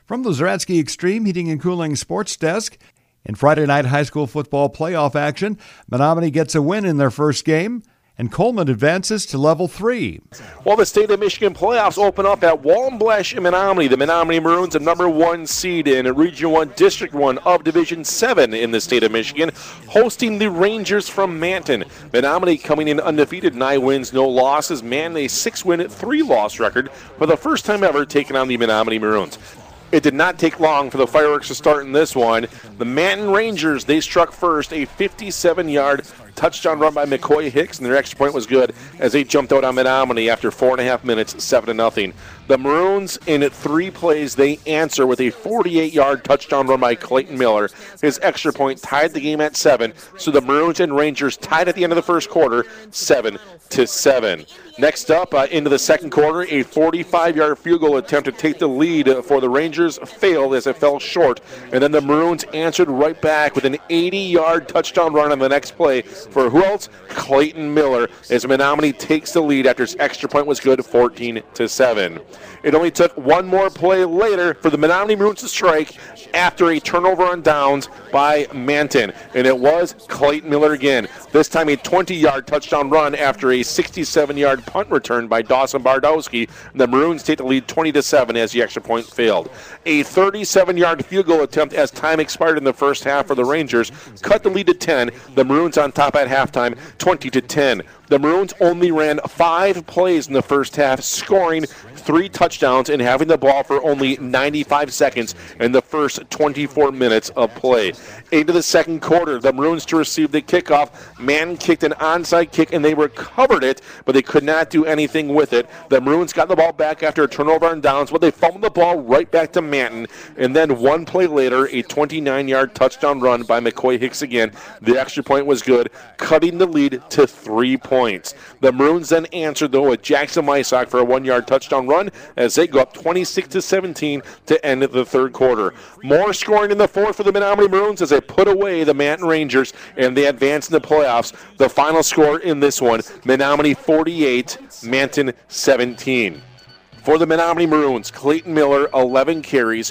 From the Zeratsky Extreme Heating and Cooling Sports Desk, in Friday night high school football playoff action, Menominee gets a win in their first game, and Coleman advances to level 3. Well, the State of Michigan playoffs open up at Walton Blesh in Menominee. The Menominee Maroons, a number 1 seed in Region 1, District 1 of Division 7 in the State of Michigan, hosting the Rangers from Manton. Menominee coming in undefeated, 9 wins, no losses. Manton a 6-win, 3-loss record for the first time ever taking on the Menominee Maroons. It did not take long for the fireworks to start in this one. The Manton Rangers, they struck first, a 57-yard touchdown run by McCoy Hicks, and their extra point was good as they jumped out on Menominee after 4.5 minutes, 7-0. The Maroons, in 3 plays, they answer with a 48-yard touchdown run by Clayton Miller. His extra point tied the game at 7, so the Maroons and Rangers tied at the end of the first quarter, 7-7. Next up, into the second quarter, a 45-yard field goal attempt to take the lead for the Rangers failed as it fell short, and then the Maroons answered right back with an 80-yard touchdown run on the next play for who else? Clayton Miller, as Menominee takes the lead after his extra point was good, 14-7. It only took one more play later for the Menominee Maroons to strike after a turnover on downs by Manton, and it was Clayton Miller again. This time a 20-yard touchdown run after a 67-yard punt return by Dawson Bardowski. The Maroons take the lead 20-7 as the extra point failed. A 37-yard field goal attempt as time expired in the first half for the Rangers cut the lead to 10. The Maroons on top at halftime, 20-10. The Maroons only ran 5 plays in the first half, scoring 3 touchdowns and having the ball for only 95 seconds in the first 24 minutes of play. Into the second quarter, the Maroons to receive the kickoff. Manton kicked an onside kick and they recovered it, but they could not do anything with it. The Maroons got the ball back after a turnover on downs, but they fumbled the ball right back to Manton. And then one play later, a 29-yard touchdown run by McCoy Hicks again. The extra point was good, cutting the lead to 3 points. The Maroons then answered, though, with Jackson Mysock for a 1-yard touchdown run as they go up 26-17 to end the third quarter. More scoring in the fourth for the Menominee Maroons as they put away the Manton Rangers and they advance in the playoffs. The final score in this one, Menominee 48, Manton 17. For the Menominee Maroons, Clayton Miller, 11 carries,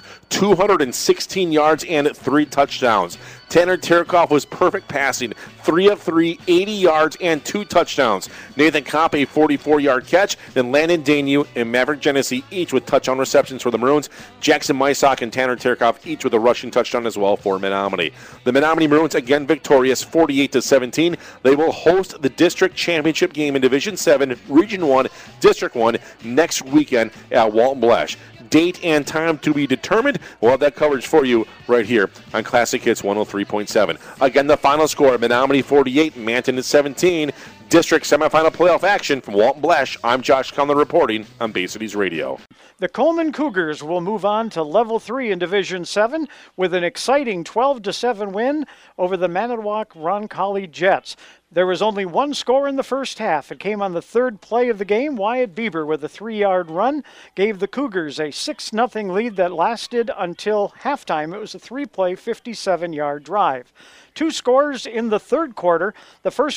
216 yards, and 3 touchdowns. Tanner Tarakoff was perfect passing, 3 of 3, 80 yards, and 2 touchdowns. Nathan Kopp, a 44-yard catch. Then Landon Danew and Maverick Genesee, each with touchdown receptions for the Maroons. Jackson Mysock and Tanner Tarakoff, each with a rushing touchdown as well for Menominee. The Menominee Maroons, again victorious, 48-17. They will host the district championship game in Division 7, Region 1, District 1 next weekend at Walton Blesh. Date and time to be determined. We'll have that coverage for you right here on Classic Hits 103.7. Again, the final score, Menominee 48, Manton 17. District semifinal playoff action from Walton Blesh. I'm Josh Conlon reporting on Bay Cities Radio. The Coleman Cougars will move on to Level 3 in Division 7 with an exciting 12-7 win over the Manitowoc Roncalli Jets. There was only one score in the first half. It came on the third play of the game. Wyatt Bieber with a 3-yard run gave the Cougars a 6-0 lead that lasted until halftime. It was a 3-play, 57-yard drive. 2 scores in the third quarter. The first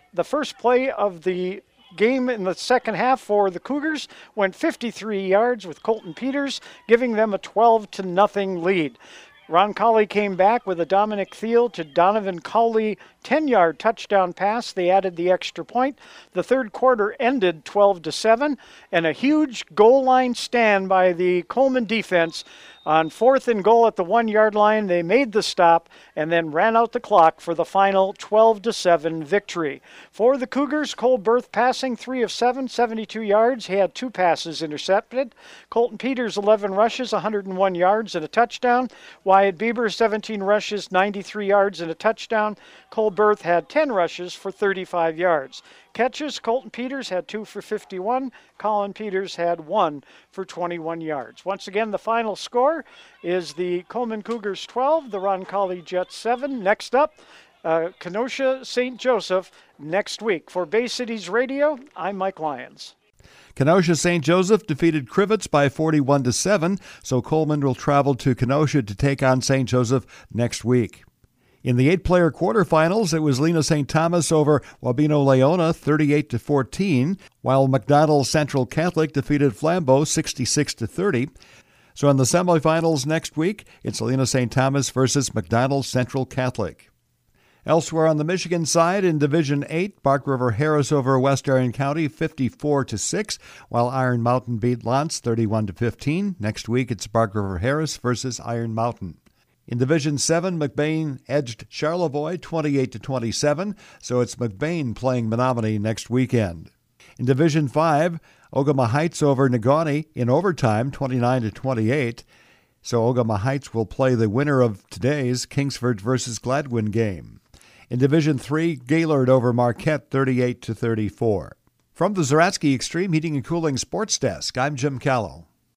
play of the game in the second half for the Cougars went 53 yards with Colton Peters, giving them a 12-0 lead. Roncalli came back with a Dominic Thiel to Donovan Cowley 10-yard touchdown pass. They added the extra point. The third quarter ended 12-7, and a huge goal line stand by the Coleman defense. On 4th and goal at the 1-yard line, they made the stop and then ran out the clock for the final 12-7 victory. For the Cougars, Cole Berth passing 3 of 7, 72 yards. He had 2 passes intercepted. Colton Peters, 11 rushes, 101 yards and a touchdown. Wyatt Bieber, 17 rushes, 93 yards and a touchdown. Cole Berth had 10 rushes for 35 yards. Catches, Colton Peters had 2 for 51. Colin Peters had 1 for 21 yards. Once again, the final score is the Coleman Cougars 12, the Roncalli Jets 7. Next up, Kenosha St. Joseph next week. For Bay Cities Radio, I'm Mike Lyons. Kenosha St. Joseph defeated Crivets by 41-7, so Coleman will travel to Kenosha to take on St. Joseph next week. In the 8-player quarterfinals, it was Lena St. Thomas over Wabeno Leona 38-14, while McDonald Central Catholic defeated Flambeau 66-30. So in the semifinals next week, it's Helena St. Thomas versus McDonald Central Catholic. Elsewhere on the Michigan side, in Division 8, Bark River Harris over West Iron County 54-6, while Iron Mountain beat Lance 31-15. Next week, it's Bark River Harris versus Iron Mountain. In Division 7, McBain edged Charlevoix 28-27, so it's McBain playing Menominee next weekend. In Division 5, Ogama Heights over Negaunee in overtime 29-28, so Ogama Heights will play the winner of today's Kingsford versus Gladwin game. In Division 3, Gaylord over Marquette 38-34. From the Zeratsky Extreme Heating and Cooling Sports Desk, I'm Jim Callow.